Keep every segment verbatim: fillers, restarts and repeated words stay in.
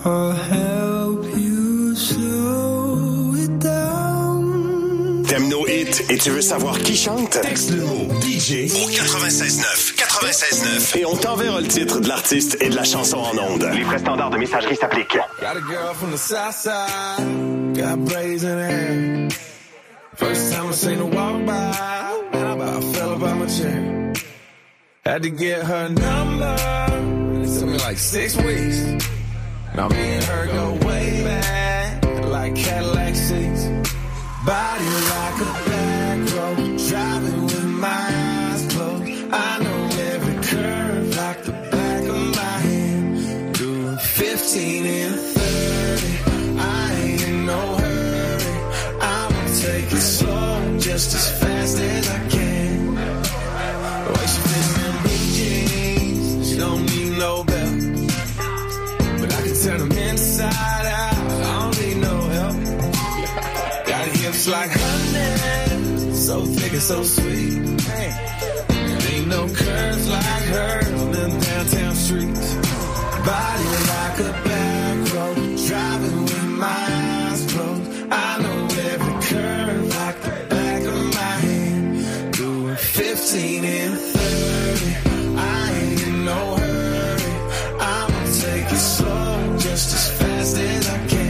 I'll help you slow it down. T'aimes nos hits et tu veux savoir qui chante? Texte le mot D J au quatre-vingt-seize neuf. quatre-vingt-seize neuf. Et on t'enverra le titre de l'artiste et de la chanson en ondes. Les vrais standards de messagerie s'appliquent. Got a girl from the south side, got braids in her. First time I seen her walk by, and I about fell about my chair. Had to get her number, it took me like six weeks. Now me and her go way back, like Cadillac seats. Body like a back road, driving with my eyes closed. I know every curve like the back of my hand. Doing fifteen and thirty, I ain't in no hurry. I'ma take it slow, just as fast as I can. The way she fits in blue jeans, she don't need no belt. But I can turn them inside out, I don't need no help. Got hips like honey, so thick and so sweet. There ain't no curves like hers on them downtown streets. Body like a back road, driving with my eyes closed. I know every curve like the back of my hand. Doing fifteen and thirty, I ain't in no hurry. I'ma take it slow, just as fast as I can.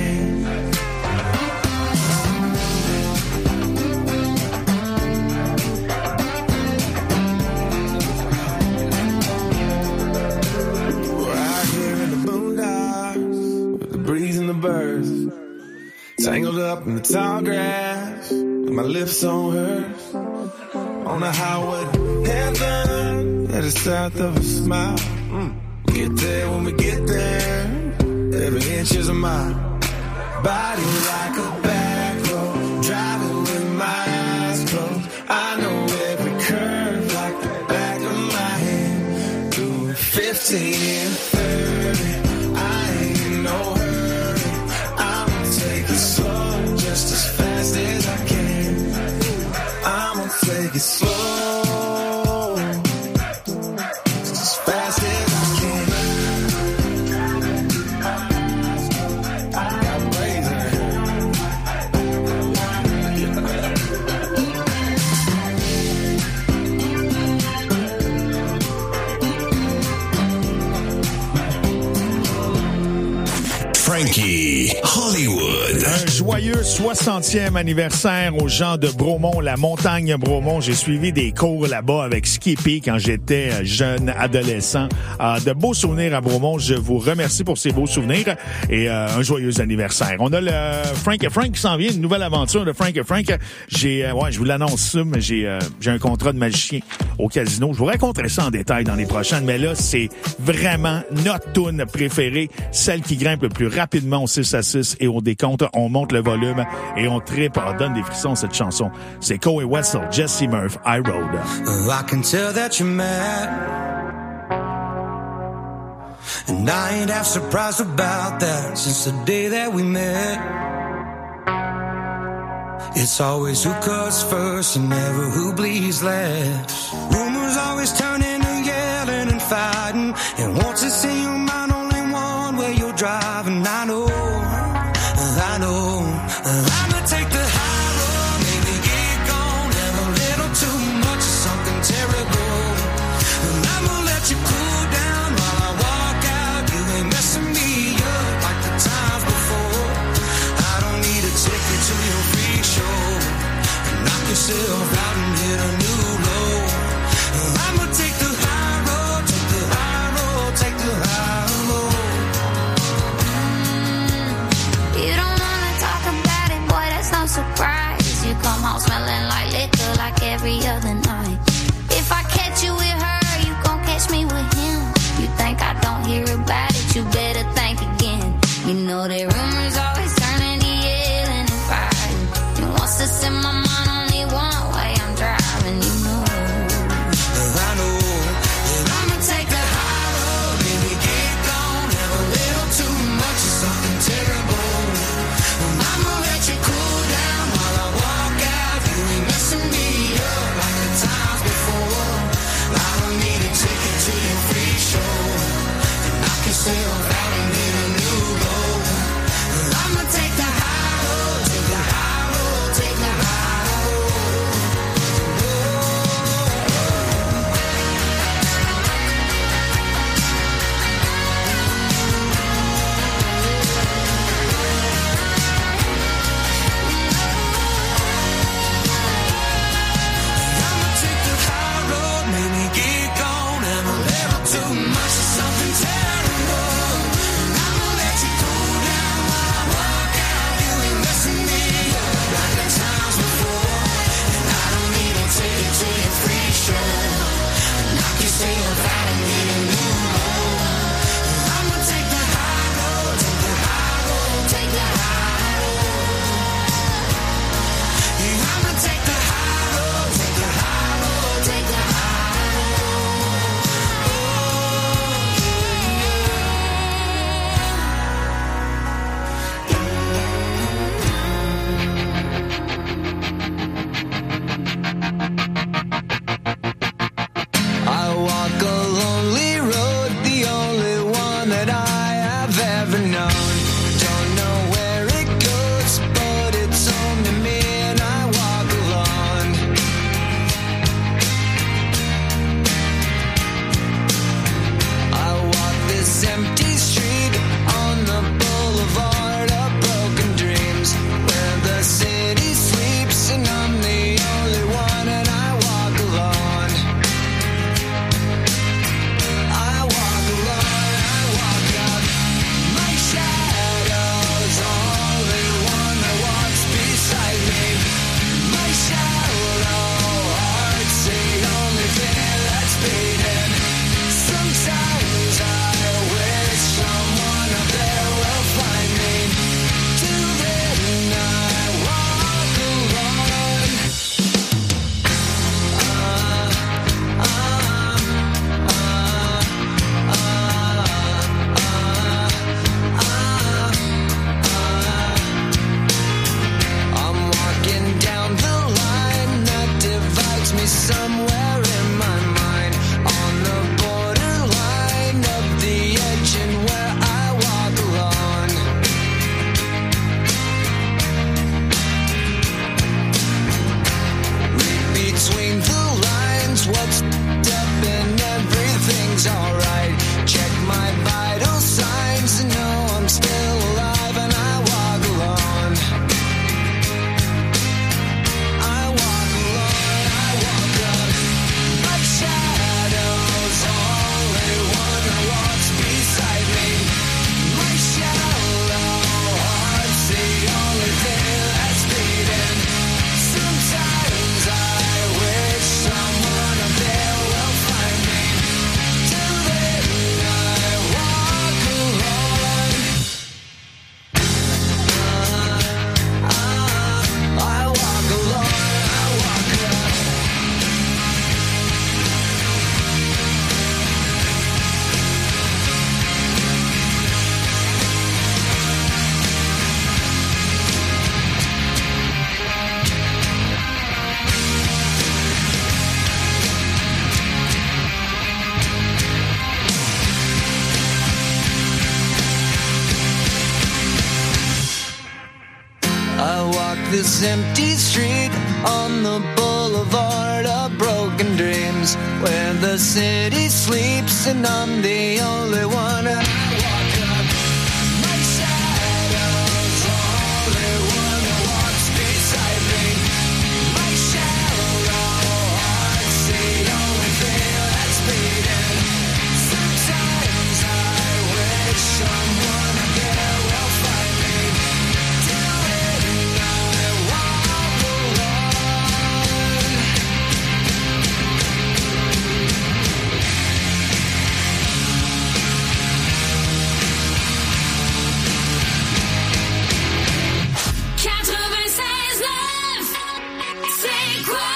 Birds, tangled up in the tall grass, with my lips on hers, on the highway to heaven, that is south of a smile. Mm. Get there when we get there, every inch is a mile. Body like a back road, driving with my eyes closed. I know every curve like the back of my hand. Doing fifteen and thirty, I ain't in no hurry. Take it slow, just as fast as I can. I'ma take it slow, just as fast as I can. I got braids in Frankie Hollywood. Un joyeux soixantième anniversaire aux gens de Bromont, la montagne Bromont. J'ai suivi des cours là-bas avec Skippy quand j'étais jeune adolescent. Euh, de beaux souvenirs à Bromont. Je vous remercie pour ces beaux souvenirs et euh, un joyeux anniversaire. On a le Frank et Frank qui s'en vient, une nouvelle aventure de Frank et Frank. J'ai, euh, ouais, je vous l'annonce ça, mais j'ai, euh, j'ai un contrat de magicien au casino. Je vous raconterai ça en détail dans les prochaines, mais là, c'est vraiment notre tune préférée, celle qui grimpe le plus rapidement au six à six et au décompte. On monte le volume et on tripe, on donne des frissons cette chanson. C'est Coe et Wessel, Jesse Murph, I Road. I can tell that you're mad, and I ain't half surprised about that since the day that we met. It's always who cuts first and never who bleeds last. Rumors always turn into yelling and fighting, and once it's in your mind, only one way you're driving. I know, I know, I'ma take the high road, maybe get gone, have a little too much of something terrible. And I'ma let you cool down while I walk out. You ain't messing me up like the times before. I don't need a ticket to your free show. Knock yourself out and hit a new low. I'ma take the high road, take the high road, take the high road. You don't wanna talk about it, boy, that's no surprise. You come home smelling like liquor like every other night. If I catch you with her, you gon' catch me with him. You think I don't hear about it, you better think again. You know that rumors always turn into yelling and fighting. You wants to send my mind only one way, I'm driving, you know. I know that I'ma take the high road, maybe get gone, have a little too much of something terrible. And I'ma let you cool down while I walk out. You ain't messing me up like the I've ever known. Don't know where it goes, but it's only me and I walk alone. I walk this empty street on the boulevard of broken dreams, where the city sleeps and I'm the only one and I walk alone. I walk alone, I walk up. My shadow's only one that walks beside me. My shallow heart's the only thing that's beating. Sometimes I wish someone up there will find me. Till then I walk alone. Uh, uh, uh, uh, uh, I'm walking down the line that divides me somewhere in my mind, on the borderline of the edge and where I walk alone. Read between the lines what's up and everything's alright. Check my vital signs and know I'm still alive and I walk alone. I walk alone, I walk up. My shadow's only one that walks beside me. My shallow heart's the only thing that's beating. Sometimes I wish someone up there will find me. Till then I walk alone. Uh, uh, I walk alone, I walk up. I walk this empty street on the boulevard of broken dreams, where the city sleeps and I'm the only one. And I walk up. My shadow's only one that walks beside me. My shallow heart's the only thing that's beating. Sometimes I wish someone up there will find me. Till then I walk alone. quatre-vingt-seize neuf, c'est quoi?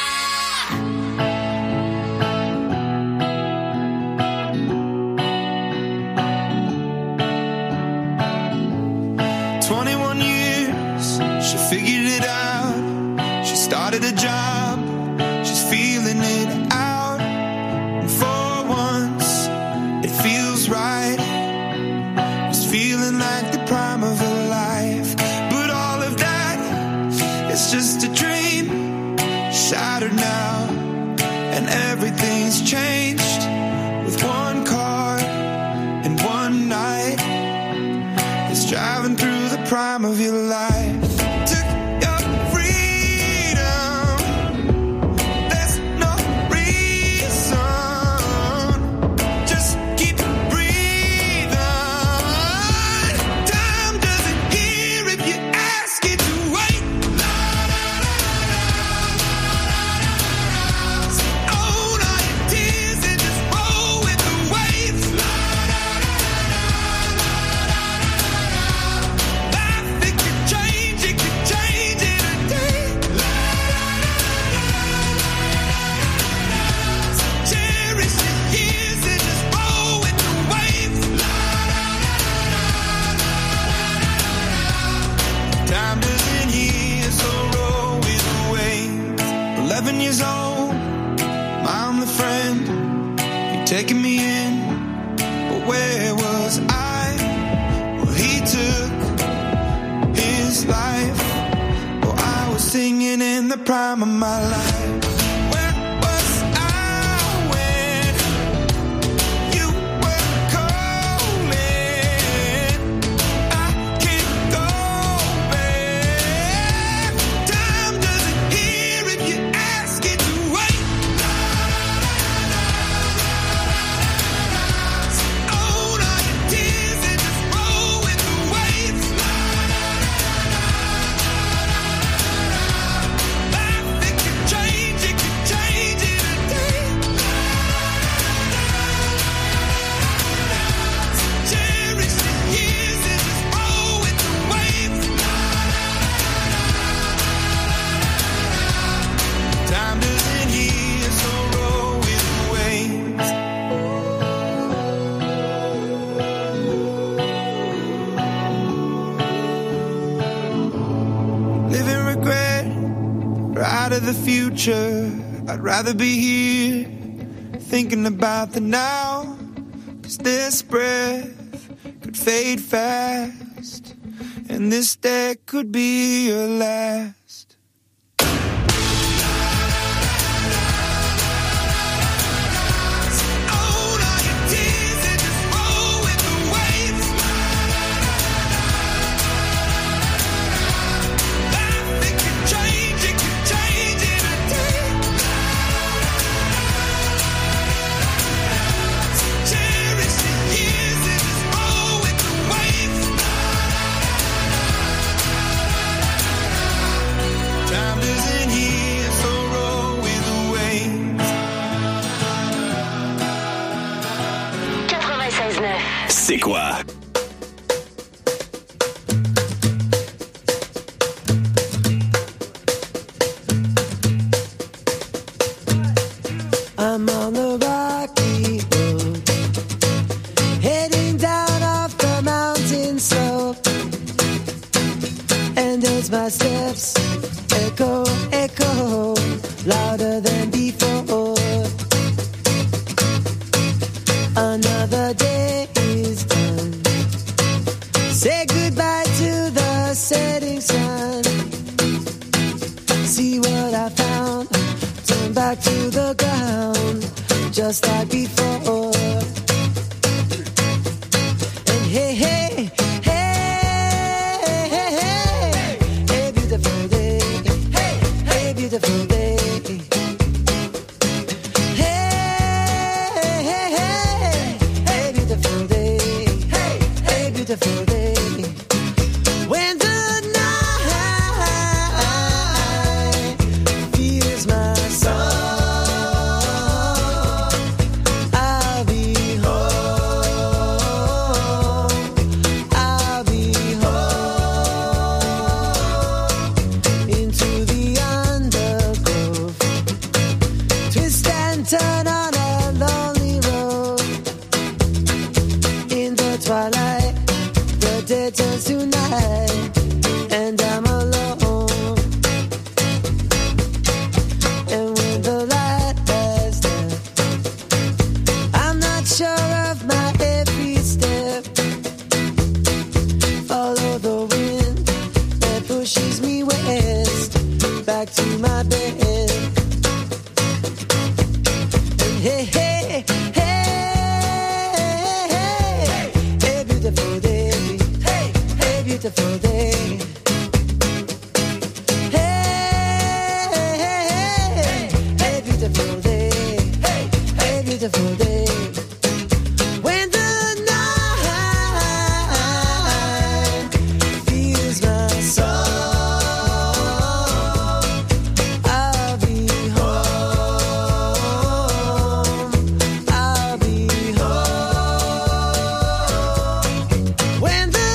twenty-one years, she figured it out. She started a job, she's feeling it out. And for once, it feels right. It's feeling like the prime of her life. But all of that is just a dream, shattered now. And everything's changed with one car and one night. It's driving through the prime of your life. Took your freedom. There's no reason. Just keep breathing. Time doesn't hear if you ask it to wait. So own all your tears and just roll with the waves. Life, it could change, it could change in a day. So cherish your years and just roll with the waves. Time doesn't hear, so roll with the waves. Eleven years old, I'm the friend. You're taking me in, but where was I singing in the prime of my life. The future, I'd rather be here thinking about the now, 'cause this breath could fade fast and this day could be your last. C'est quoi? I'm on the rocky road, heading down off the mountain slope, and as my steps echo, echo, louder than before. Another day is done. Say goodbye to the setting sun. See what I found. Turn back to the ground, just like before. And hey, hey, hey, hey, hey, hey, beautiful day. Hey, hey, beautiful day. Beautiful day when the night feels my soul. I'll be home. I'll be home into the undergrowth. Twist and turn on a lonely road in the twilight. Day turns to night, and I'm alone. And when the light has left, I'm not sure of my every step. Follow the wind that pushes me west, back to my bed. And hey, hey, hey, hey, hey, beautiful day. Beautiful day. Hey, hey, hey, hey, beautiful day. Hey, hey, beautiful day. When the night feels my soul, I'll be home. I'll be home. When the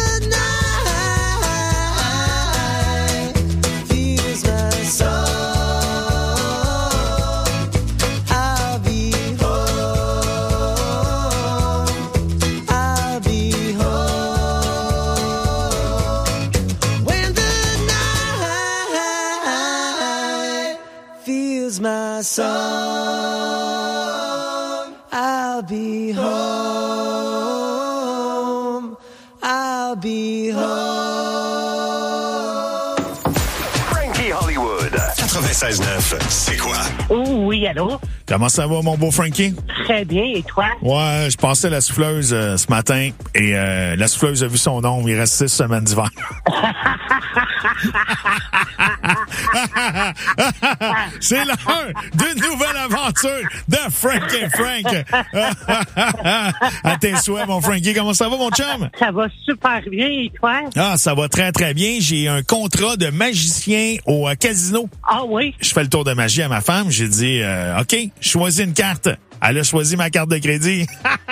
my song, I'll be home, I'll be home. Frankie Hollywood. quatre-vingt-seize neuf, c'est quoi? Oh oui, allô? Comment ça va, mon beau Frankie? Très bien, et toi? Ouais, je passais la souffleuse euh, ce matin et euh, la souffleuse a vu son ombre. Il reste six semaines d'hiver. C'est l'heure d'une nouvelle aventure de Frank et Frank. À tes souhaits, mon Frankie. Comment ça va, mon chum? Ça va super bien, et toi? Ah, ça va très, très bien. J'ai un contrat de magicien au euh, casino. Ah oui? Je fais le tour de magie à ma femme. J'ai dit, euh, OK, choisis une carte. Elle a choisi ma carte de crédit.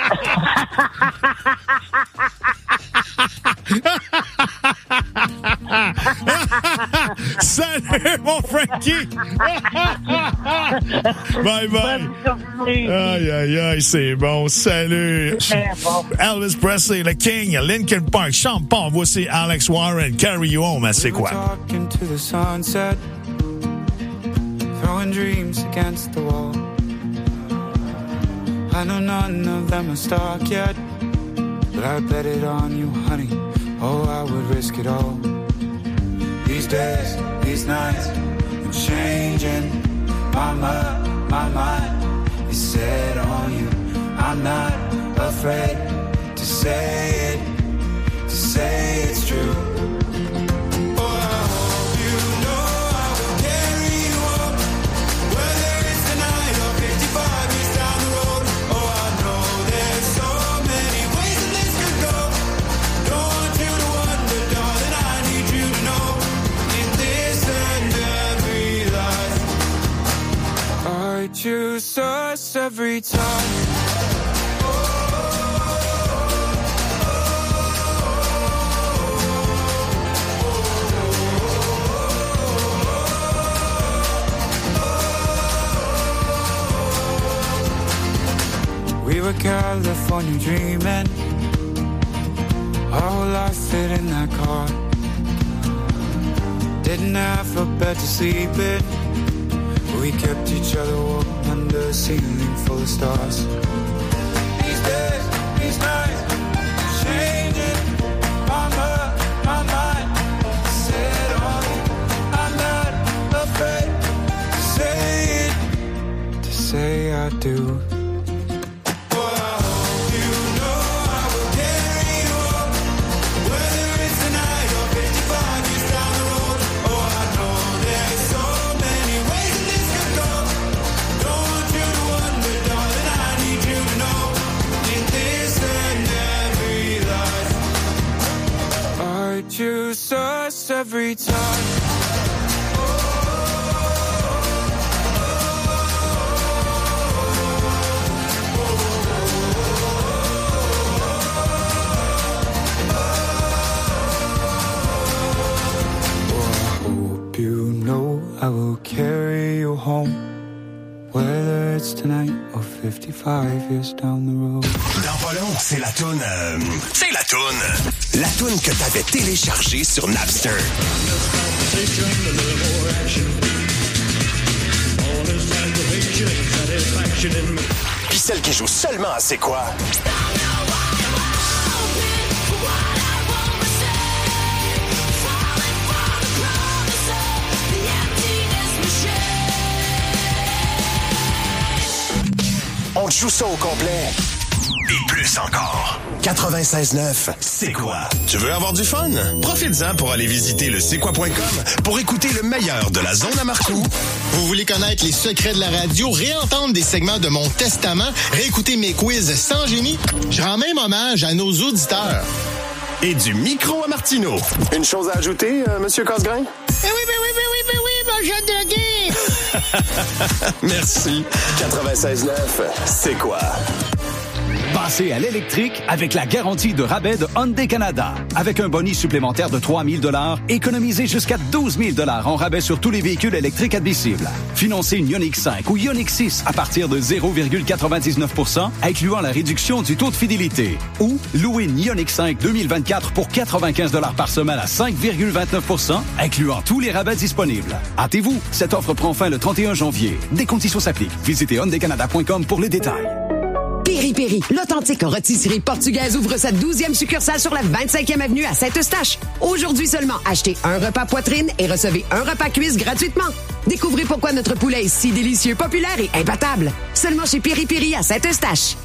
Salut, mon Frankie! Bye bye! Aïe, aïe, aïe, c'est bon. Salut! Bon. Elvis Presley, le King, Linkin Park, Sean Paul, voici Alex Warren, Carry You Home, c'est quoi? Talking to the sunset, throwing dreams against the wall. I know none of them are stuck yet, but I bet it on you, honey. Oh, I would risk it all. These days, these nights, I'm changing. My mind, my mind is set on you. I'm not afraid to say it, to say it's true. I choose us every time. We were California dreaming, our whole life fit in that car. Didn't have a bed to sleep in, we kept each other warm under a ceiling full of stars. These days, these nights, changing my mind, my mind. Set on you, I'm not afraid to say it, to say I do. Choose us every time. Oh, I hope you know I will carry you home, whether it's tonight or fifty-five years down the road. Dans pas long, c'est la toune... Euh, c'est la toune... La toune que t'avais téléchargée sur Napster. Puis celle qui joue seulement à C'est quoi? On te joue ça au complet. Et plus encore. quatre-vingt-seize neuf, c'est quoi? Tu veux avoir du fun? Profites-en pour aller visiter le c'est quoi point com pour écouter le meilleur de la zone à Marcoux. Vous voulez connaître les secrets de la radio, réentendre des segments de mon testament, réécouter mes quiz sans génie? Je rends même hommage à nos auditeurs. Et du micro à Martineau. Une chose à ajouter, euh, Monsieur Casgrain? Eh oui, ben oui, ben oui, ben oui, mon jeune de gué! Merci. quatre-vingt-seize neuf, c'est quoi? Passez à l'électrique avec la garantie de rabais de Hyundai Canada. Avec un bonus supplémentaire de trois mille dollars, économisez jusqu'à douze mille dollars en rabais sur tous les véhicules électriques admissibles. Financez une Ioniq cinq ou Ioniq six à partir de zéro virgule quatre-vingt-dix-neuf pour cent, incluant la réduction du taux de fidélité. Ou louez une Ioniq cinq deux mille vingt-quatre pour quatre-vingt-quinze dollars par semaine à cinq virgule vingt-neuf pour cent, incluant tous les rabais disponibles. Hâtez-vous, cette offre prend fin le trente et un janvier. Des conditions s'appliquent. Visitez hyundai canada point com pour les détails. Piri-Piri, l'authentique rôtisserie portugaise ouvre sa douzième succursale sur la vingt-cinquième avenue à Saint-Eustache. Aujourd'hui seulement, achetez un repas poitrine et recevez un repas cuisse gratuitement. Découvrez pourquoi notre poulet est si délicieux, populaire et imbattable. Seulement chez Piri-Piri à Saint-Eustache.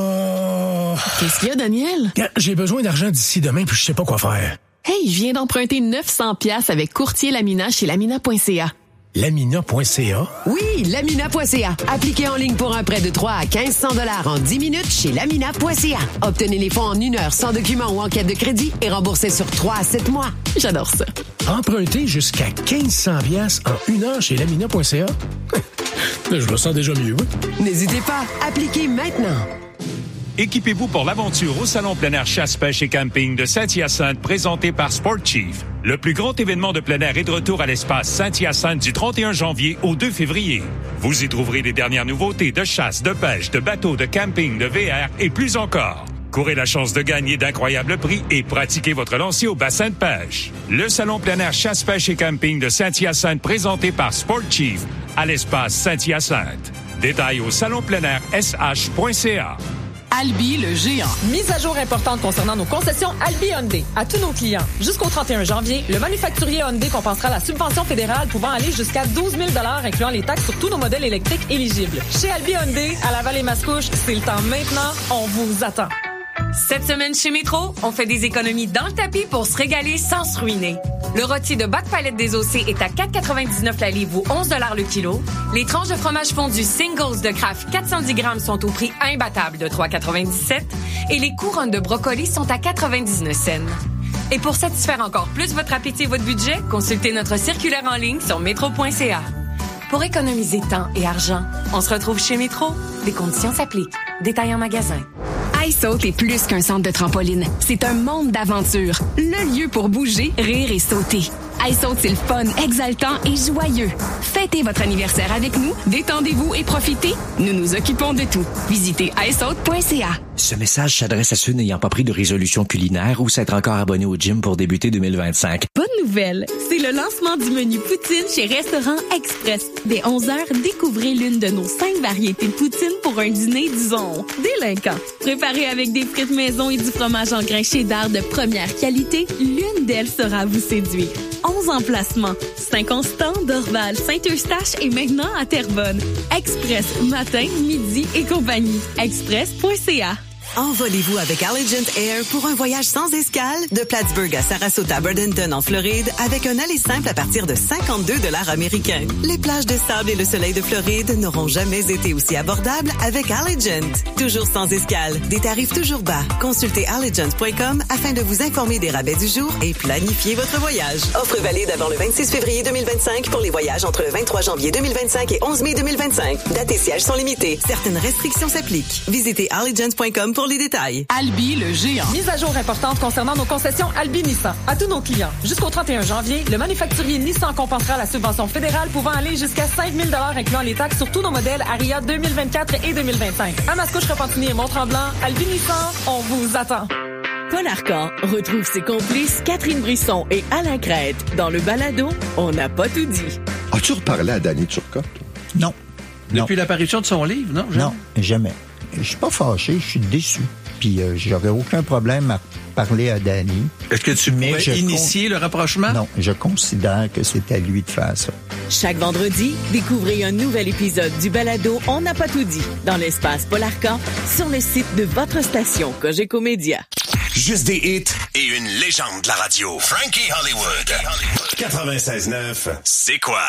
Oh... Qu'est-ce qu'il y a, Daniel? J'ai besoin d'argent d'ici demain, puis je sais pas quoi faire. Hey, je viens d'emprunter neuf cents piastres avec courtier Lamina chez lamina point c a. lamina point c a? Oui, lamina point c a. Appliquez en ligne pour un prêt de trois à mille cinq cents dollars en dix minutes chez lamina point c a. Obtenez les fonds en une heure sans document ou enquête de crédit et remboursez sur trois à sept mois. J'adore ça. Emprunter jusqu'à mille cinq cents piastres en une heure chez lamina point c a? Je me sens déjà mieux. N'hésitez pas, appliquez maintenant. Équipez-vous pour l'aventure au Salon plein air chasse, pêche et camping de Saint-Hyacinthe présenté par Sport Chief. Le plus grand événement de plein air est de retour à l'espace Saint-Hyacinthe du trente et un janvier au deux février. Vous y trouverez les dernières nouveautés de chasse, de pêche, de bateaux, de camping, de V R et plus encore. Courez la chance de gagner d'incroyables prix et pratiquez votre lancer au bassin de pêche. Le Salon plein air chasse, pêche et camping de Saint-Hyacinthe présenté par Sport Chief à l'espace Saint-Hyacinthe. Détails au salon plein air s h point c a. Albi, le géant. Mise à jour importante concernant nos concessions Albi Hyundai. À tous nos clients, jusqu'au trente et un janvier, le manufacturier Hyundai compensera la subvention fédérale pouvant aller jusqu'à douze mille dollars incluant les taxes sur tous nos modèles électriques éligibles. Chez Albi Hyundai, à la Vallée-Mascouche, c'est le temps maintenant. On vous attend. Cette semaine chez Métro, on fait des économies dans le tapis pour se régaler sans se ruiner. Le rôti de Bac Palette des O C est à quatre quatre-vingt-dix-neuf la livre ou onze dollars le kilo. Les tranches de fromage fondu Singles de Kraft quatre cent dix grammes sont au prix imbattable de trois quatre-vingt-dix-sept et les couronnes de brocoli sont à quatre-vingt-dix-neuf cents. Et pour satisfaire encore plus votre appétit et votre budget, consultez notre circulaire en ligne sur métro point c a. Pour économiser temps et argent, on se retrouve chez Métro. Des conditions s'appliquent. Détail en magasin. iSaute est plus qu'un centre de trampoline. C'est un monde d'aventure. Le lieu pour bouger, rire et sauter. iSaute, c'est le fun, exaltant et joyeux. Fêtez votre anniversaire avec nous, détendez-vous et profitez. Nous nous occupons de tout. Visitez i saute point c a. Ce message s'adresse à ceux n'ayant pas pris de résolution culinaire ou s'être encore abonnés au gym pour débuter deux mille vingt-cinq. Bonne nouvelle! C'est le lancement du menu poutine chez Restaurant Express. Dès onze heures, découvrez l'une de nos cinq variétés de poutine pour un dîner, disons, délinquant. Préparé avec des frites maison et du fromage en grains cheddar de première qualité, l'une d'elles saura vous séduire. onze emplacements. Saint-Constant, Dorval, Saint-Eustache et maintenant à Terrebonne. Express, matin, midi et compagnie. express point c a. Envolez-vous avec Allegiant Air pour un voyage sans escale de Plattsburgh à Sarasota, Bradenton en Floride avec un aller simple à partir de cinquante-deux dollars américains. Les plages de sable et le soleil de Floride n'auront jamais été aussi abordables avec Allegiant. Toujours sans escale, des tarifs toujours bas. Consultez allegiant point com afin de vous informer des rabais du jour et planifier votre voyage. Offre valide avant le vingt-six février deux mille vingt-cinq pour les voyages entre le vingt-trois janvier deux mille vingt-cinq et onze mai deux mille vingt-cinq. Date et sièges sont limités. Certaines restrictions s'appliquent. Visitez allegiant point com pour les détails. Albi, le géant. Mise à jour importante concernant nos concessions Albi Nissan. À tous nos clients, jusqu'au trente et un janvier, le manufacturier Nissan compensera la subvention fédérale pouvant aller jusqu'à cinq mille dollars incluant les taxes sur tous nos modèles Aria deux mille vingt-quatre et deux mille vingt-cinq. À Mascouche, Repentigny et Mont-Tremblant, Albi Nissan, on vous attend. Paul Arcan retrouve ses complices Catherine Brisson et Alain Crête. Dans le balado, on n'a pas tout dit. As-tu reparlé à Danny Turcotte? Non. Depuis non. l'apparition de son livre, non? Jamais? Non, jamais. Je suis pas fâché, je suis déçu. Puis euh, j'aurais aucun problème à parler à Danny. Est-ce que tu pourrais initier con... le rapprochement? Non, je considère que c'est à lui de faire ça. Chaque vendredi, découvrez un nouvel épisode du balado On n'a pas tout dit dans l'espace Paul Arcan sur le site de votre station Cogeco Média. Juste des hits et une légende de la radio. Frankie Hollywood. quatre-vingt-seize neuf, c'est quoi?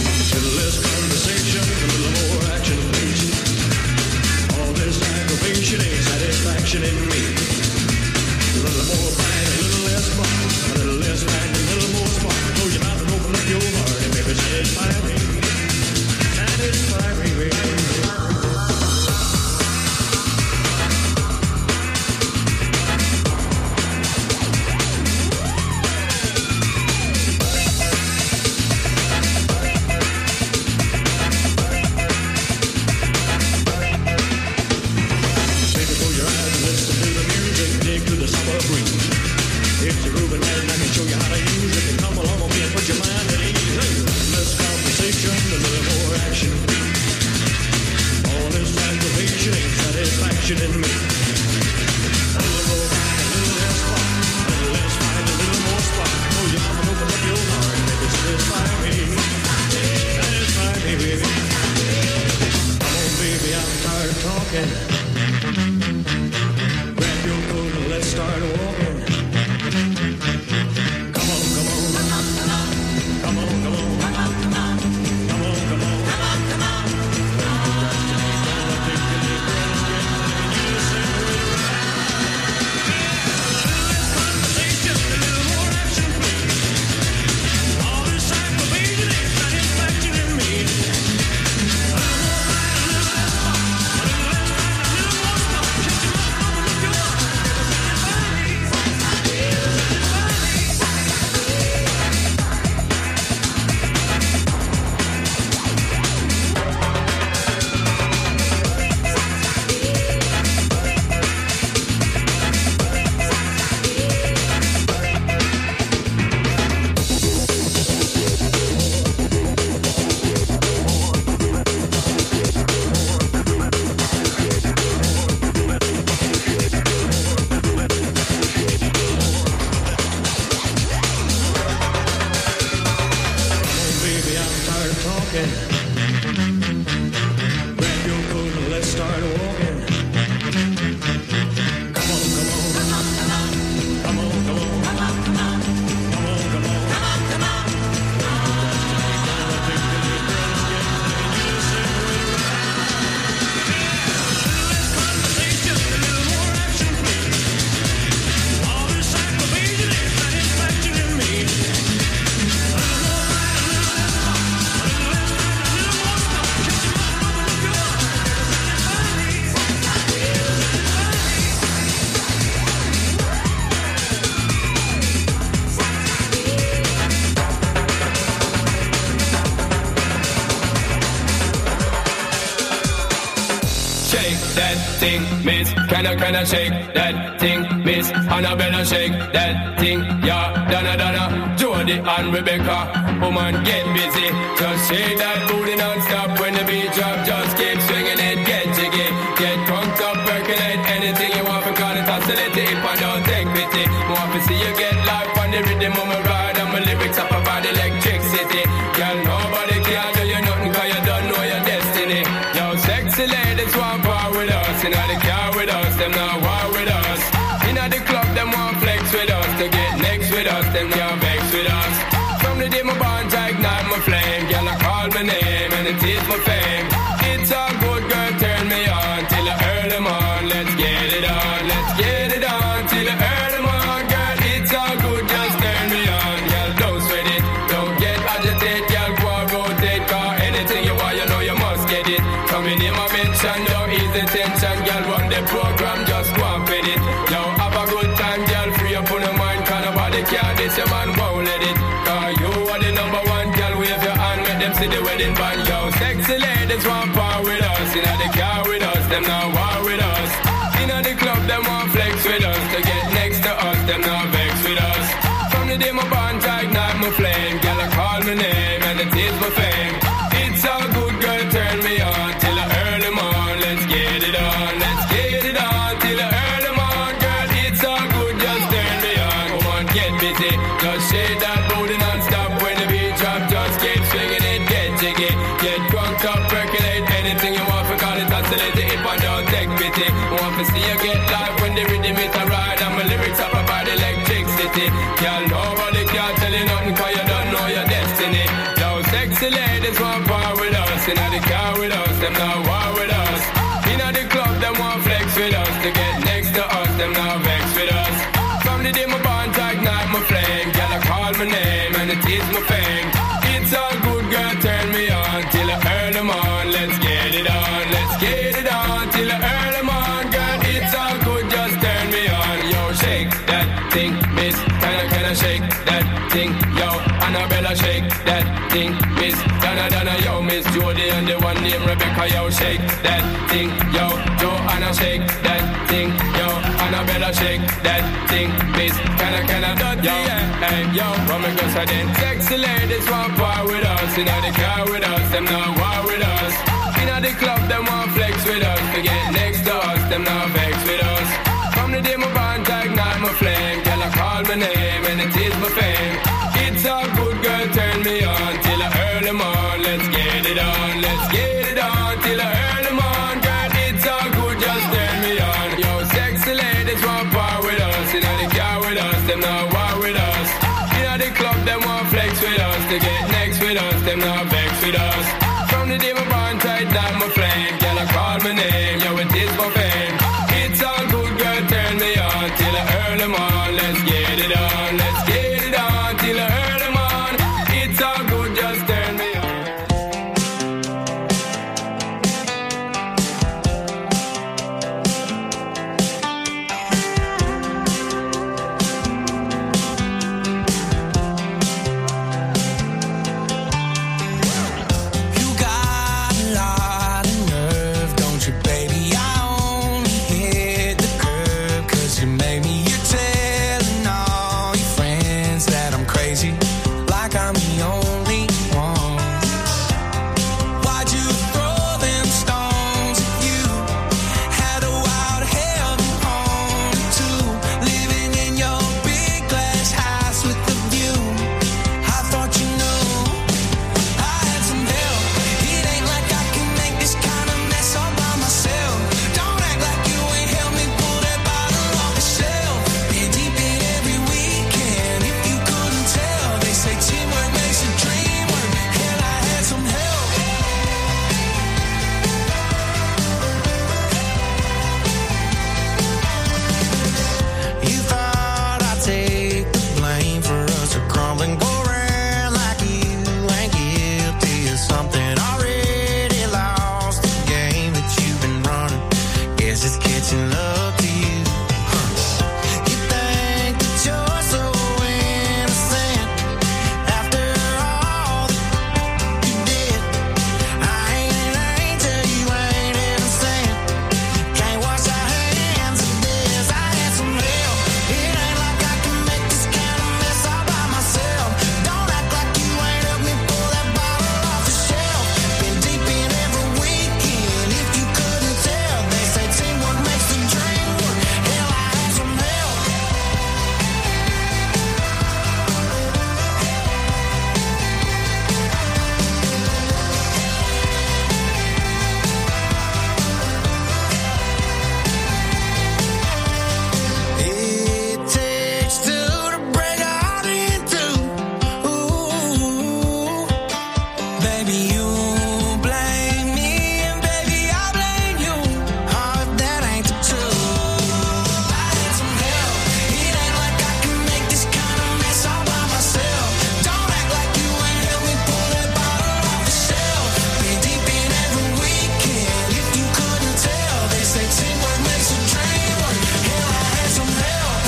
All this aggravation satisfaction in me. A little more fight, a little less spark. A little less fight, a little more spark. Oh, yeah, I'm gonna open up your heart and maybe satisfy me. Satisfy me, baby. Come on, baby, I'm tired of talking. Grab your coat and let's start walking. Come on, come on. Come on, come on. Come on, come on. Come on, come on. Come on, come on. Can I, can I shake that thing, Miss Annabella, shake that thing, yeah, Donna, Donna, Jody and Rebecca, woman, get busy, just shake that booty non-stop when the beat drop, just keep swinging it, get jiggy, get drunk up, percolate, anything you want, because it's oscillating, if I don't take pity, want to see you get life on the rhythm of my ride, and my lyrics up about electricity, girl, nobody can do you nothing, cause you don't know your destiny, yo, sexy ladies want power with us, you know, the car with us, them not war with us. Inna the club, them want flex with us. To get next with us, them can't vex with us. From the day my bond, I ignite my flame. Girl, I call my name and it is my fame. It's all good, girl, turn me on till I earn them on. Let's get it on, let's get it on till I earn them on. Girl, it's all good, just turn me on. Girl, don't sweat it, don't get agitated. Girl, go and rotate, cause anything you want, you know you must get it. Coming in my mention, don't ease the tension. Girl, run the program, just go and fit it. Yo, have a good time, girl, free up on your mind. Cause nobody can this, your man won't let it. Cause you are the number one, girl, wave your hand, make them see the wedding band. Yo, sexy ladies want power with us. Inna the car with us, them not war with us. Inna the club, them want flex with us. To get next to us, them not vex with us. From the day my bond, I ignite my flame. Girl, I call my name and it is my fame. It's all good, girl, turn me on till I earn them on. Let's get it on, let's get it on till I earn them on. Girl, it's all good, just turn me on. Come on, get busy, just shake that booty non-stop. When the beat drop, just keep swinging it, get jiggy. Get drunk up, percolate, anything you want, for call it oscillating. If I don't take pity, want to see you get live when the rhythm is a ride. And my lyrics up about electricity. Girl, nobody can tell you nothing, cause you don't know your destiny. Yo, sexy ladies want power with us. Inna the car with us, them not war with us. Inna the club, them want flex with us. To get next to us, them not vex with us. From the day my bond, I ignite my flame. Girl, I call my name and it is my fame. It's all good, girl, turn me on till I earn them on. Let's get it on, let's get it on till I earn them on. Girl, it's all good, just turn me on. Yo, shake that thing, miss. Can I, can I shake that thing? Yo, Annabella, shake that thing, miss. Donna, Donna, yo, miss Jody and the one named Rebecca, yo, shake that thing, yo. Joanna, shake that thing, yo. Annabella, shake that thing, miss. Can I, can I, yo, hey, yo, what me go say then? Sexy ladies want power with us. Inna the car with us, them not war with us. Inna the club, them want flex with us. To get next to us, them not vex with us. From the day my bond I ignite my flame, girl I call my name and it is my fame. It's a good girl, turn me on till I earn them on. Let's get it on, let's get it on till I earn them on. Girl, it's all good, just turn me on. Yo, sexy ladies want part with us, you know they car with us, them not war with us. You know the club, them want flex with us, to get next with us, them not vex with us. From the day my bond tight down my flame, girl I call my name, yo it is my fame. It's all good, girl, turn me on till I earn them on. Let's get it on, let's get it on till I earn them on. It's all good, just turn me on. You got a lot of nerve, don't you, baby? I only hit the curb 'cause you made me. You're telling all your friends that I'm crazy, like I'm the only one. Why'd you throw them stones at you? Had a wild heaven home too, living in your big glass house with the view. I thought you knew I had some help. It ain't like I can make this kind of mess all by myself. Don't act like you ain't helped me pull that bottle off the shelf. Been deep in every weekend. If you couldn't tell, they say teamwork makes a dream work. Hell, I had some help. You thought I'd take the blame for us to crumble and go around like you ain't guilty of something already lost the game that you've been running. Guess it's catching up to you. Huh. You think that you're so innocent after all that you did. I ain't an angel, you ain't innocent. Can't wash our hands of this. I had some help. It ain't like I can make this kind of mess all by myself. Don't act like you ain't helped me pull that bottle off the shelf. Been deep in every weekend. If you couldn't tell, they say teamwork makes the dream work. Hell, I had some help. It takes two to break a heart in two. Ooh, baby, you blame me and baby I blame you. Oh, if that ain't the truth. I had some help. It ain't like I can make this kind of mess all by myself. Don't act like you ain't helped me pull that bottle off the shelf. Been deep in every weekend. If you couldn't tell, they say teamwork makes a dream work. Hell, I had some help.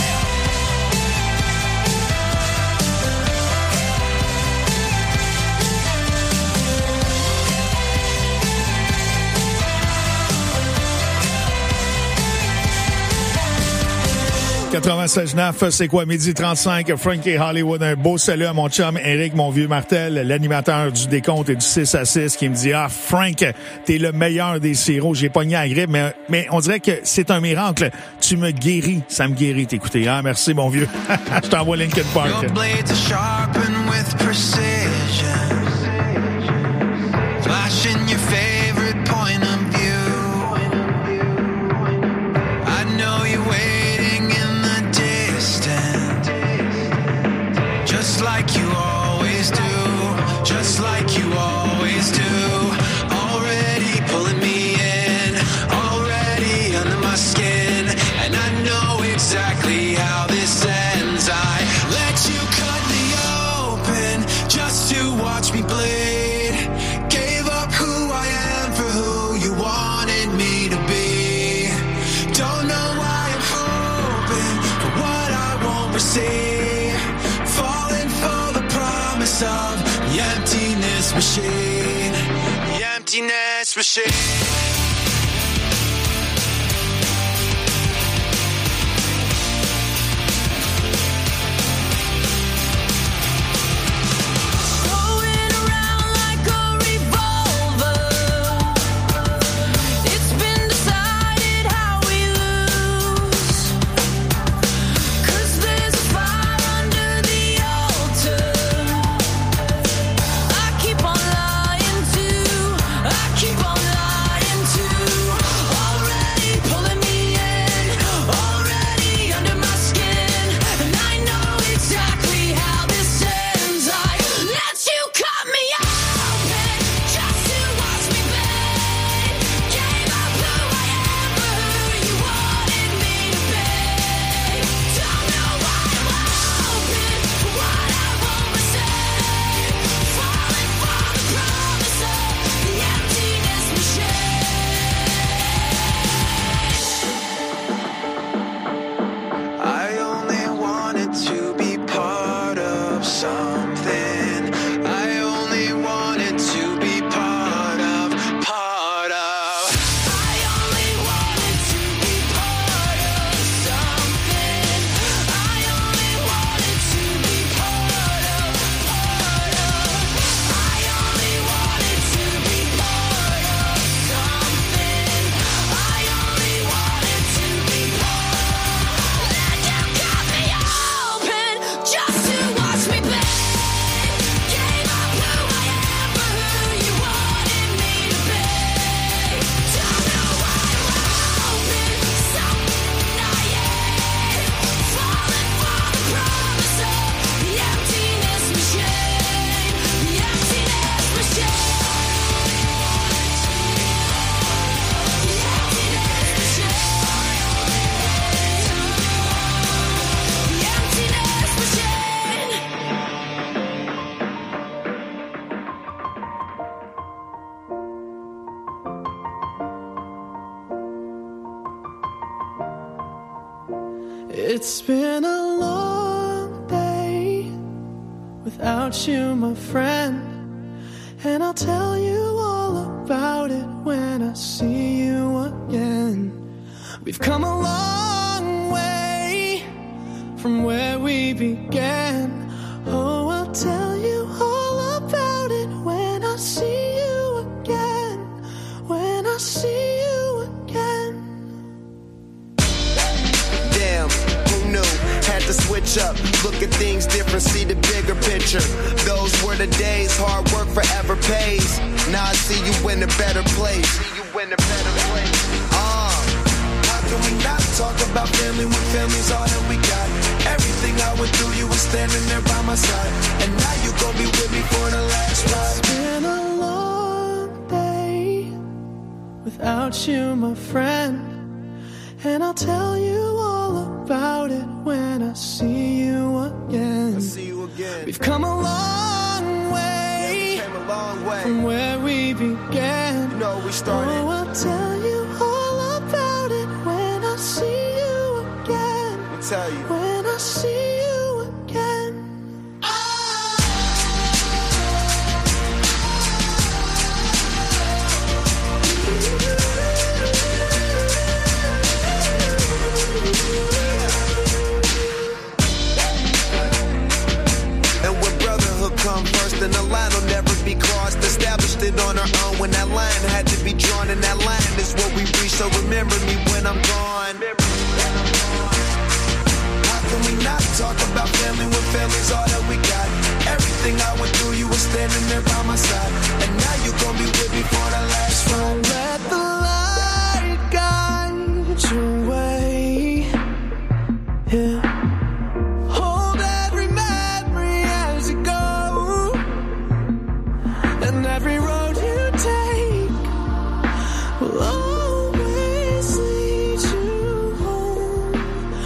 quatre-vingt-seize neuf, c'est quoi, midi trente-cinq, Frankie Hollywood, un beau salut à mon chum Eric, mon vieux Martel, l'animateur du décompte et du six à six, qui me dit « Ah, Frank, t'es le meilleur des sirops, j'ai pogné à la grippe, mais, mais on dirait que c'est un miracle. Tu me guéris, ça me guérit t'écouter. Ah, merci, mon vieux. Je t'envoie Linkin Park. Your blades are sharpened with precision, flashing your favorite point of view. I know you're waiting in the distance, just like you always do, just like you always do. Already pulling me in, already under my skin, and I know exactly how this ends. I let you cut me open just to watch me bleed. Gave up who I am for who you wanted me to be. Don't know why I'm hoping for what I won't receive. Falling for the promise of the emptiness machine. The emptiness machine. It's been decided how we It's been a long day without you, my friend, and I'll tell you all about it when I see you again. We've come a long way from where we began. Oh, I'll tell you all about it when I see you again. When I see you again. Damn, who knew? Had to switch up, look at things different, see the bigger picture. Those were the days, hard work forever pays. Now I see you in a better place. See you in a better place. Uh, how can we not talk about family when family's all that we got? Everything I went through, you were standing there by my side, and now you gon' be with me for the last ride. It's been a long day without you, my friend, and I'll tell you all about it when I see you again. I see you again. We've come a long way, yeah, we came a long way from where we began. You know we started. Oh, I'll tell you all about it when I see you again. I'll tell you. When I see you again. And when brotherhood come first, then the line will never be crossed. Established it on our own when that line had to be drawn, and that line is what we reach. So remember me when I'm gone. Can we not talk about family when family's all that we got? Everything I went through, you were standing there by my side, and now you gon' be with me for the last ride. Let the light guide your way. Yeah. Hold every memory as you go, and every road you take will always lead you home.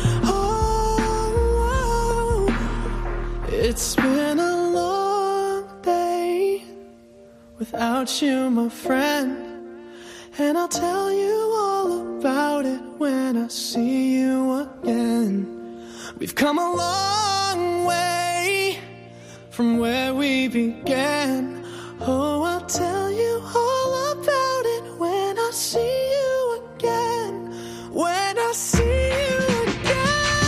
It's been a long day without you, my friend, and I'll tell you all about it when I see you again. We've come a long way from where we began. Oh, I'll tell you all about it when I see you again. When I see you again.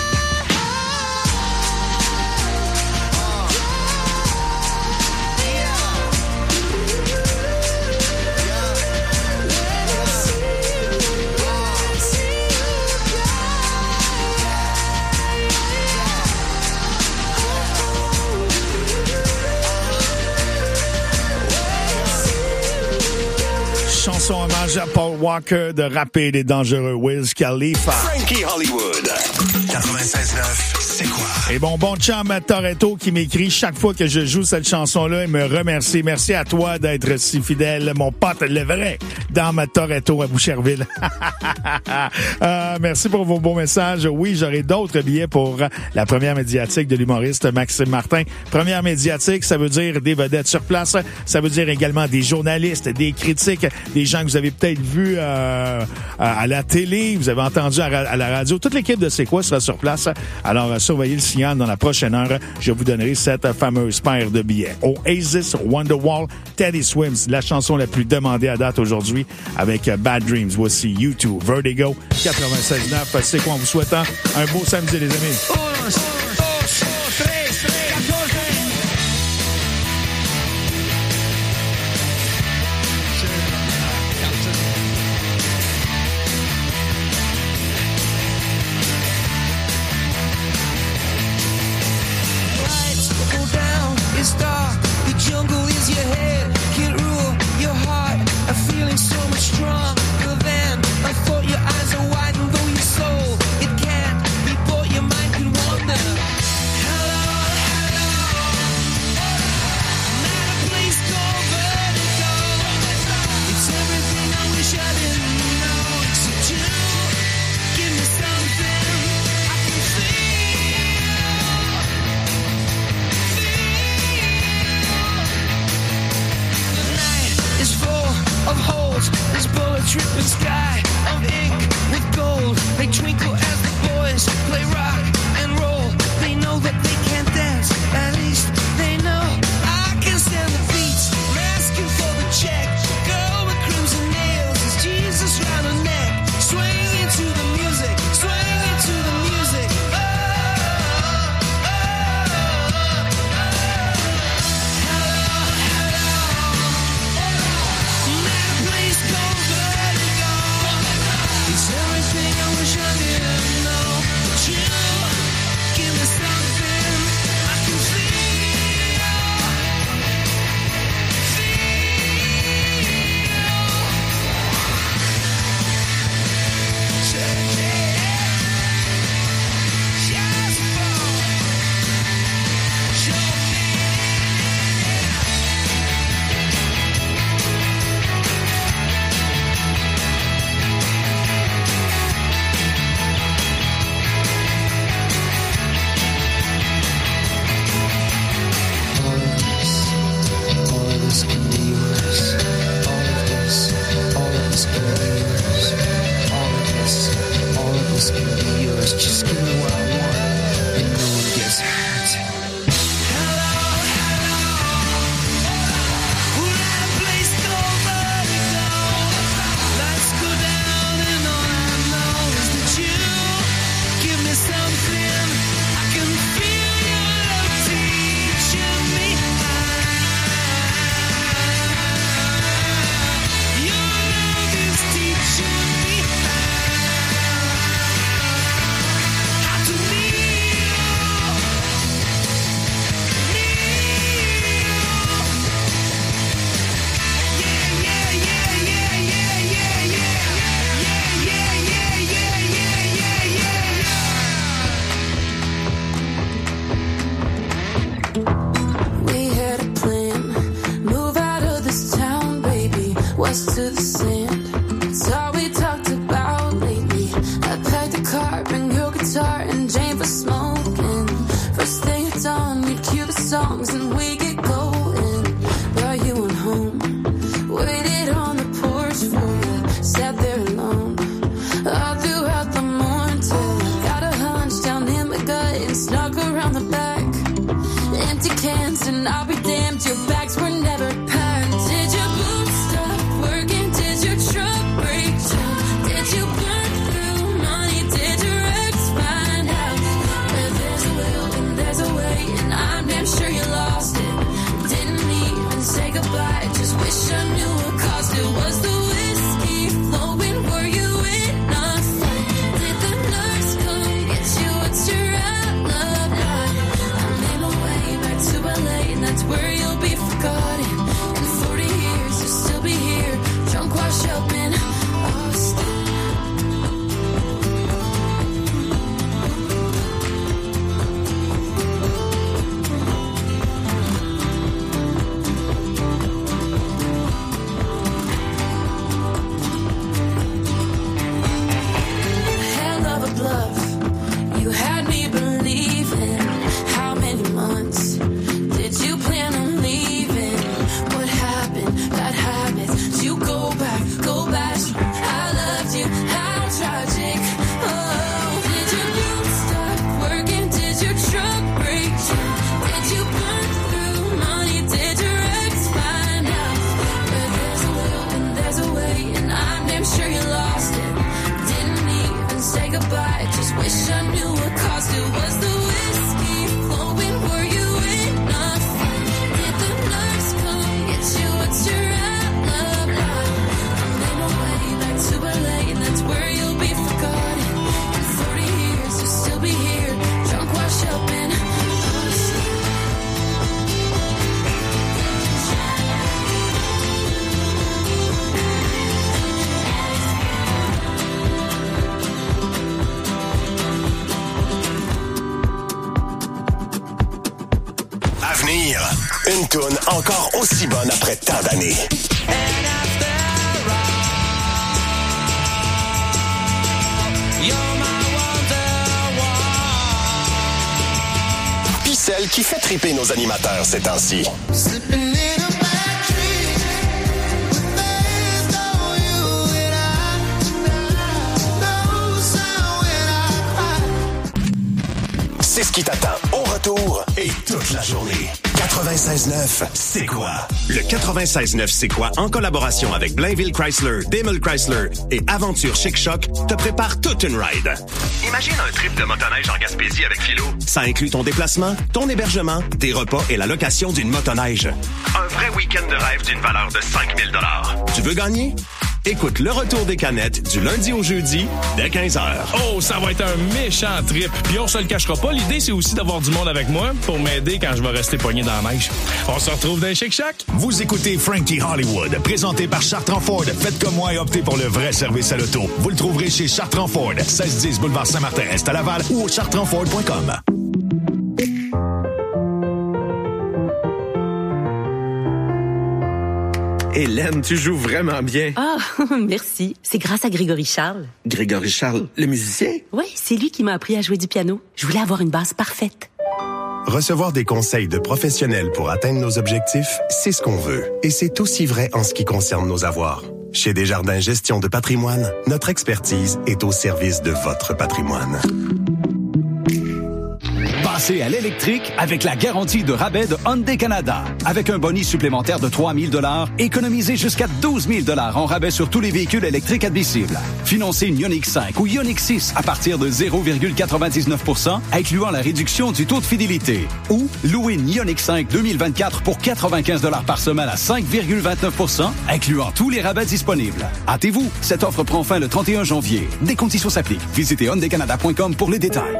Chanson hommage à Paul Walker de Rapide et Dangereux, Wiz Khalifa. Frankie Hollywood. quatre-vingt-seize neuf, c'est quoi? Et bon, bon chum Matt Toretto qui m'écrit chaque fois que je joue cette chanson-là, il me remercie. Merci à toi d'être si fidèle, mon pote, le vrai, dans Matt Toretto à Boucherville. euh, merci pour vos beaux messages. Oui, j'aurai d'autres billets pour la première médiatique de l'humoriste Maxime Martin. Première médiatique, ça veut dire des vedettes sur place. Ça veut dire également des journalistes, des critiques, des gens que vous avez peut-être vus euh, à la télé, vous avez entendu à, à la radio. Toute l'équipe de C'est quoi sera sur place. Alors, euh, surveillez le signal dans la prochaine heure. Je vous donnerai cette fameuse paire de billets. Oasis, Wonderwall, Teddy Swims, la chanson la plus demandée à date aujourd'hui avec Bad Dreams. Voici U deux, Vertigo, quatre-vingt-seize neuf. C'est quoi en vous souhaitant un beau samedi, les amis. It's dark, the jungle is your head, can't rule your heart, a feeling so much stronger than I thought. Your eyes are wide and though your soul, it can't be bought, your mind can wander. Hello, hello, not a place called Vertigo. It's everything I wish I didn't know, except you, give me something I can feel. Is full of holes, this bullet dripping sky of ink with gold. They twinkle as the boys play rock is yours. All of this, all of this can be yours. Just give me what I want, and no one gets hurt. To the sand, it's all we talked about lately. I packed a car, bring your guitar, and Jane for smoking. First thing at dawn, we'd cue the songs and we get going. But you went home, waited on the porch for you, sat there alone all throughout the morning till I got a hunch down in my gut and snuck around the back. Empty cans and I'll be damned, your bags were never packed. Did your boots stop working? Did your truck break down? Did you burn through money? Did your ex find out? Where there's a will and there's a way, and I'm damn sure you lost it. Didn't even say goodbye, just wish I knew what caused it. Was the whiskey flowing? Were you in a fight? Did the nurse come get you? What's your alibi? I made my way back to L A, and that's where you'll be forgotten. In forty years, you'll still be here, drunk, washed up in Austin. Hell of a bluff, you had me believing. How many months did you plan on leaving? What happened? Bad habits. You go back, go back. I loved you. How tragic. Oh, did your boots stop working? Did your truck break down? Did you burn through money? Did your ex find out? Where there's a will and there's a way, and I'm damn sure you lost it. Didn't even say goodbye, just wish I knew what caused it. Was the whiskey flowing? Were you in a fight? Did the nurse come get you? What's your alibi? I made my way back to L A, and that's where you'll be forgotten. In forty years, you'll still be here, drunk, washed up in Austin. À venir, une toune encore aussi bonne après tant d'années. Puis celle qui fait triper nos animateurs ces temps-ci. C'est ce qui t'attend au retour et toute la journée. quatre-vingt-seize neuf, c'est quoi? Le quatre-vingt-seize neuf, c'est quoi? En collaboration avec Blainville Chrysler, Daimler Chrysler et Aventure Chic Choc te prépare toute une ride. Imagine un trip de motoneige en Gaspésie avec Philo. Ça inclut ton déplacement, ton hébergement, tes repas et la location d'une motoneige. Un vrai week-end de rêve d'une valeur de cinq mille dollars. Tu veux gagner? Écoute le retour des canettes du lundi au jeudi dès quinze heures. Oh, ça va être un méchant trip. Puis on se le cachera pas, l'idée c'est aussi d'avoir du monde avec moi pour m'aider quand je vais rester pogné dans la neige. On se retrouve dans Chic Shack. Vous écoutez Frankie Hollywood, présenté par Chartrand Ford. Faites comme moi et optez pour le vrai service à l'auto. Vous le trouverez chez Chartrand Ford, seize dix boulevard Saint-Martin-Est à Laval ou au chartrand ford point com. Hélène, tu joues vraiment bien. Ah, merci. C'est grâce à Grégory Charles. Grégory Charles, le musicien? Oui, c'est lui qui m'a appris à jouer du piano. Je voulais avoir une base parfaite. Recevoir des conseils de professionnels pour atteindre nos objectifs, c'est ce qu'on veut. Et c'est aussi vrai en ce qui concerne nos avoirs. Chez Desjardins Gestion de patrimoine, notre expertise est au service de votre patrimoine. Passez à l'électrique avec la garantie de rabais de Hyundai Canada. Avec un bonus supplémentaire de trois mille dollars, économisez jusqu'à douze mille dollars en rabais sur tous les véhicules électriques admissibles. Financez une Ioniq cinq ou Ioniq six à partir de zéro virgule quatre-vingt-dix-neuf pour cent, incluant la réduction du taux de fidélité. Ou louez une Ioniq cinq deux mille vingt-quatre pour quatre-vingt-quinze dollars par semaine à cinq virgule vingt-neuf pour cent, incluant tous les rabais disponibles. Hâtez-vous, cette offre prend fin le trente et un janvier. Des conditions s'appliquent. Visitez hyundai canada point com pour les détails.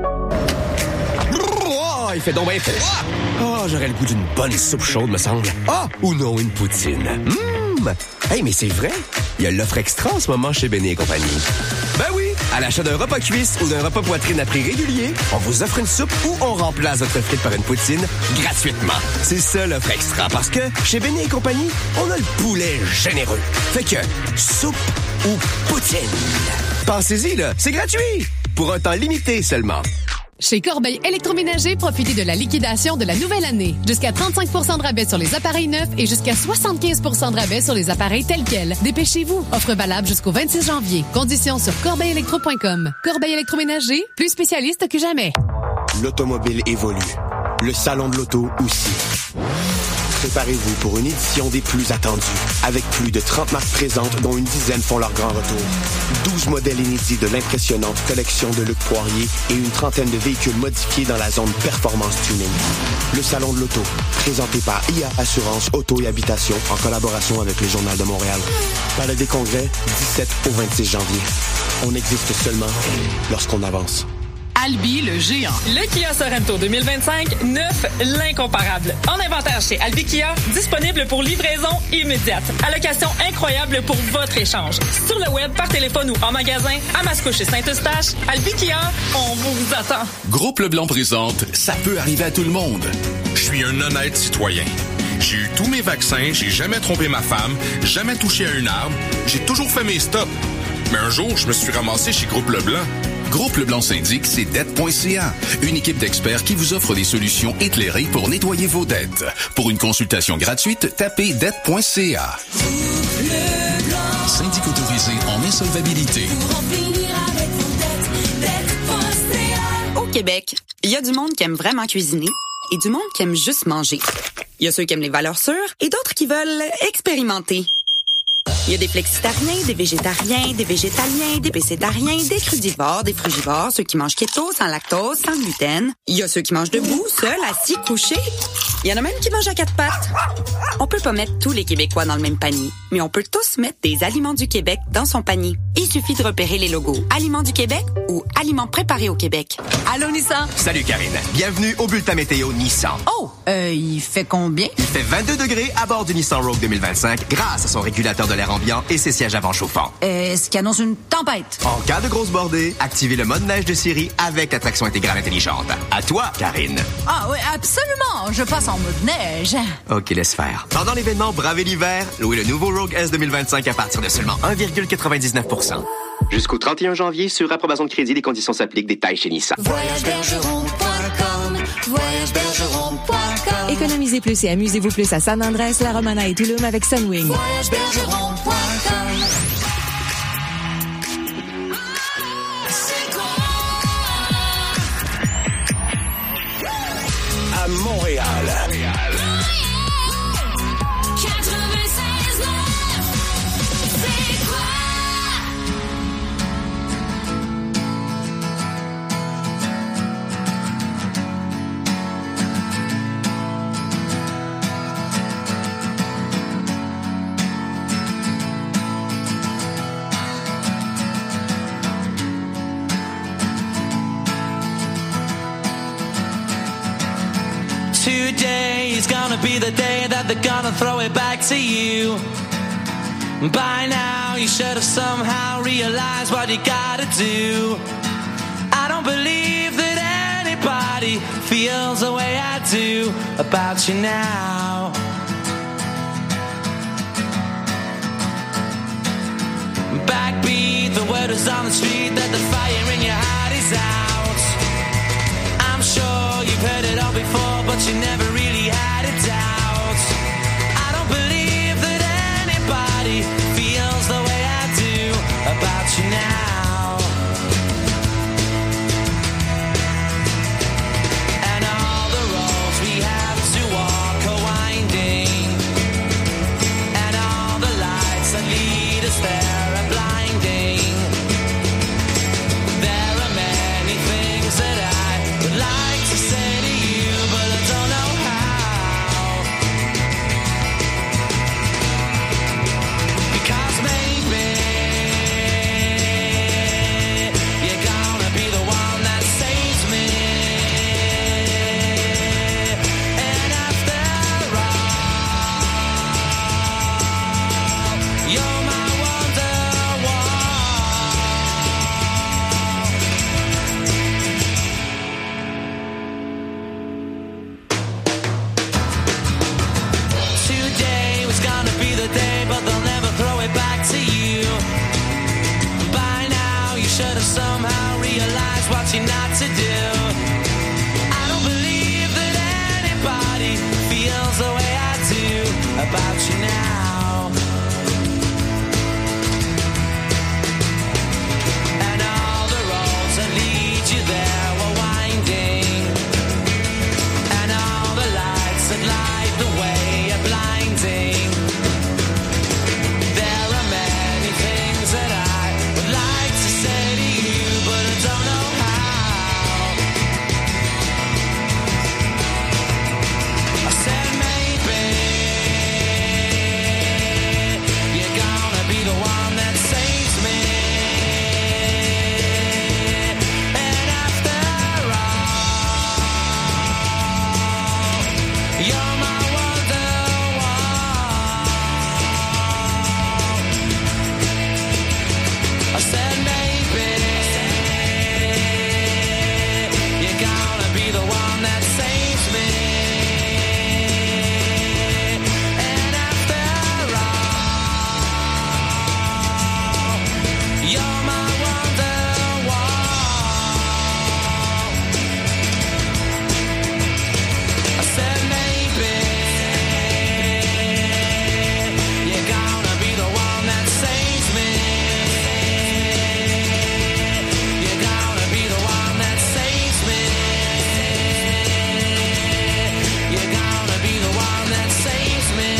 Il fait donc bien froid. Oh, j'aurais le goût d'une bonne soupe chaude, me semble. Ah, ou non, une poutine. Hum! Hey, mais c'est vrai. Il y a l'offre extra en ce moment chez Benny et compagnie. Ben oui! À l'achat d'un repas cuisse ou d'un repas poitrine à prix régulier, on vous offre une soupe ou on remplace votre frite par une poutine gratuitement. C'est ça l'offre extra, parce que chez Benny et compagnie, on a le poulet généreux. Fait que, soupe ou poutine. Pensez-y, là, c'est gratuit! Pour un temps limité seulement. Chez Corbeil Électroménager, profitez de la liquidation de la nouvelle année. Jusqu'à trente-cinq pour cent de rabais sur les appareils neufs et jusqu'à soixante-quinze pour cent de rabais sur les appareils tels quels. Dépêchez-vous. Offre valable jusqu'au vingt-six janvier. Conditions sur corbeil électro point com. Corbeil Électroménager, plus spécialiste que jamais. L'automobile évolue. Le salon de l'auto aussi. Préparez-vous pour une édition des plus attendues, avec plus de trente marques présentes, dont une dizaine font leur grand retour. douze modèles inédits de l'impressionnante collection de Luc Poirier et une trentaine de véhicules modifiés dans la zone performance tuning. Le Salon de l'Auto, présenté par I A Assurance Auto et Habitation en collaboration avec le Journal de Montréal. Palais des Congrès, dix-sept au vingt-six janvier. On existe seulement lorsqu'on avance. Albi, le géant. Le Kia Sorento deux mille vingt-cinq, neuf, l'incomparable. En inventaire chez Albi Kia, disponible pour livraison immédiate. Allocation incroyable pour votre échange. Sur le web, par téléphone ou en magasin, à Mascouche et Saint-Eustache, Albi Kia, on vous attend. Groupe Leblanc présente « Ça peut arriver à tout le monde ». Je suis un honnête citoyen. J'ai eu tous mes vaccins, j'ai jamais trompé ma femme, jamais touché à une arme, j'ai toujours fait mes stops. Mais un jour, je me suis ramassé chez Groupe Leblanc. Groupe Leblanc syndic, c'est dette point c a. Une équipe d'experts qui vous offre des solutions éclairées pour nettoyer vos dettes. Pour une consultation gratuite, tapez dette point c a. Syndic autorisé en insolvabilité. Au Québec, il y a du monde qui aime vraiment cuisiner et du monde qui aime juste manger. Il y a ceux qui aiment les valeurs sûres et d'autres qui veulent expérimenter. Il y a des flexitariens, des végétariens, des végétaliens, des pécétariens, des crudivores, des frugivores, ceux qui mangent keto, sans lactose, sans gluten. Il y a ceux qui mangent debout, seuls, assis, couchés. Il y en a même qui mangent à quatre pattes. On peut pas mettre tous les Québécois dans le même panier, mais on peut tous mettre des aliments du Québec dans son panier. Il suffit de repérer les logos Aliments du Québec ou Aliments préparés au Québec. Allô, Nissan? Salut, Karine. Bienvenue au bulletin météo Nissan. Oh, euh, il fait combien? Il fait vingt-deux degrés à bord du Nissan Rogue deux mille vingt-cinq grâce à son régulateur de l'air ambiant et ses sièges avant chauffants. Euh, ce qui annonce une tempête. En cas de grosse bordée, activez le mode neige de Siri avec la traction intégrale intelligente. À toi, Karine. Ah oui, absolument. Je passe en mode neige. OK, laisse faire. Pendant l'événement Bravez l'hiver, louez le nouveau Rogue S deux mille vingt-cinq à partir de seulement un virgule quatre-vingt-dix-neuf pour cent. Jusqu'au trente et un janvier, sur approbation de crédit, les conditions s'appliquent. Détails chez Nissan. voyage bergeron point com, voyage bergeron point com. Économisez plus et amusez-vous plus à San Andrés, La Romana et Tulum avec Sunwing. voyage bergeron point com. À Montréal. Today is gonna be the day that they're gonna throw it back to you. By now you should have somehow realized what you gotta do. I don't believe that anybody feels the way I do about you now. Backbeat, the word is on the street that the fire in your heart is out. I'm sure you've heard it all before, but you never really had a doubt. I don't believe that anybody feels said maybe you're gonna be the one that saves me. And after all, you're my wonderwall. I said maybe you're gonna be the one that saves me. You're gonna be the one that saves me. You're gonna be the one that saves me.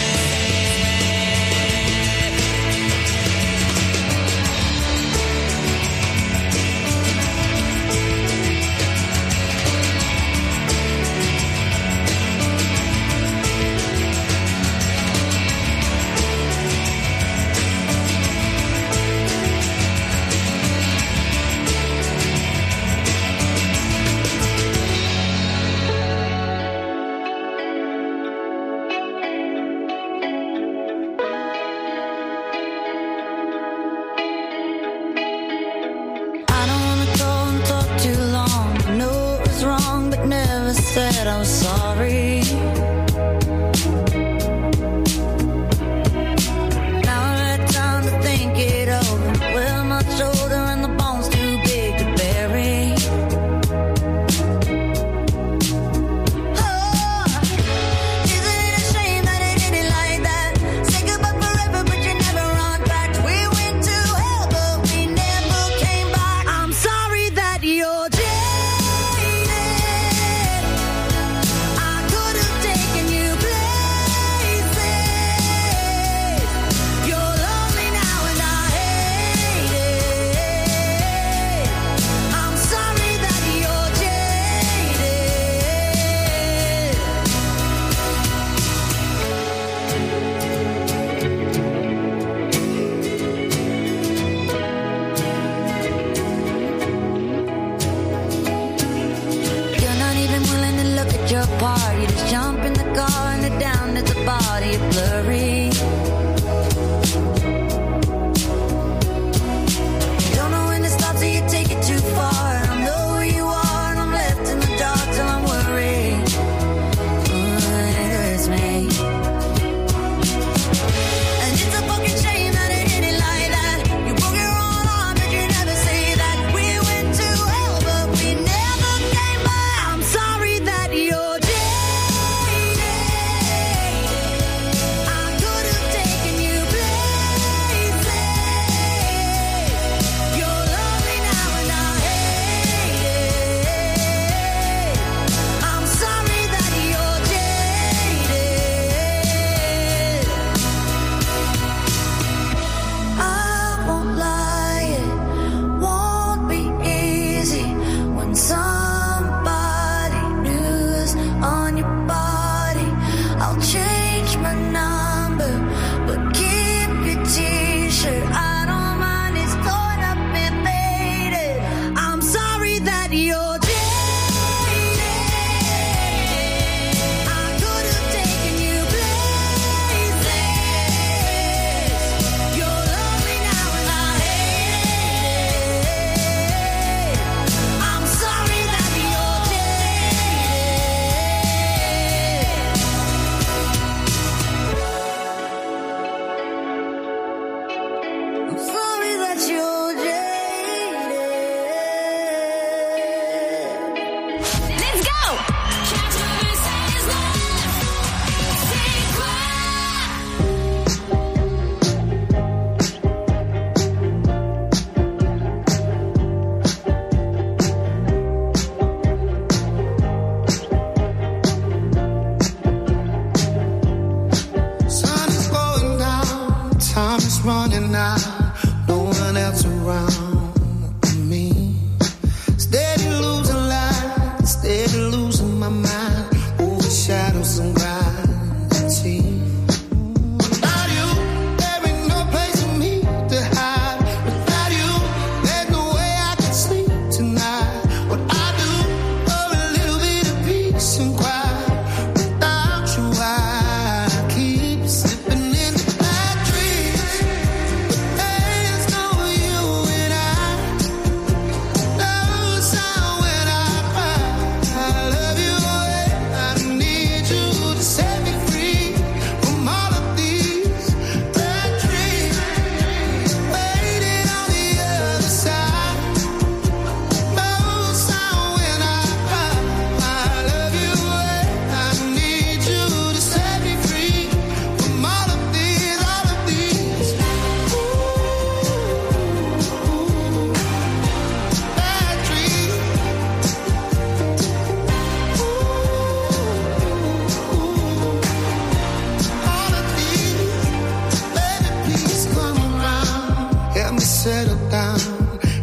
I don't wanna go and talk too long. I know it was wrong, but never said I was sorry. Now I've had time to think it over. Well, my shoulder and the bones too big to bury. Oh, isn't it a shame that it ended like that? Say goodbye forever, but you never run back. We went to hell, but we never came back. I'm sorry that you're jaded. I could have taken you places. You're lonely now and I hate it. I'm sorry that you're You're not even willing to look at your part. You just jump in the car and head down at the body blurry. You don't know when to stop, so you take it too far. I don't know where you are, and I'm left in the dark till I'm worried. Ooh, it hurts me. And it's a fucking shame that it ended like that. You broke your own arm, but you never say that. We went to hell, but we never came back. I'm sorry that you're jaded. I could have taken you places. You're lonely now and I hate it. I'm sorry that you're jaded. I won't lie, it won't be easy when somebody new's on your body. I'll change my number, but keep your t-shirt. I don't mind, it's torn up and faded. I'm sorry that you're jaded. I could have taken you places. You're lonely now and I hate it. I'm sorry that you're jaded. I'm sorry that you're jaded. Let's go! Sun is going down, time is running out, no one else around.